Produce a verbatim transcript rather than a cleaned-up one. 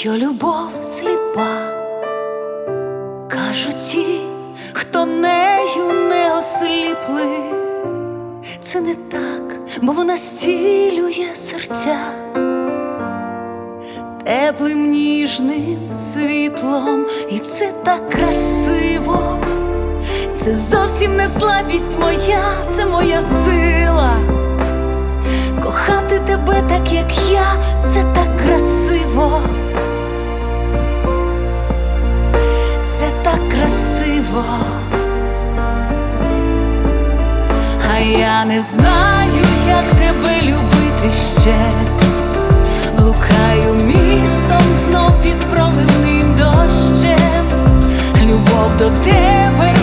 що любов сліпа, кажуть ті, хто нею не осліпли. Це не так, бо вона зцілює серця теплим ніжним світлом, і це так красиво. Це зовсім не слабість моя, це моя сила. Кохати тебе так, як я, це так красиво. Це так красиво. А я не знаю, як тебе любити ще. Блукаю містом знов під проливним дощем. Любов до тебе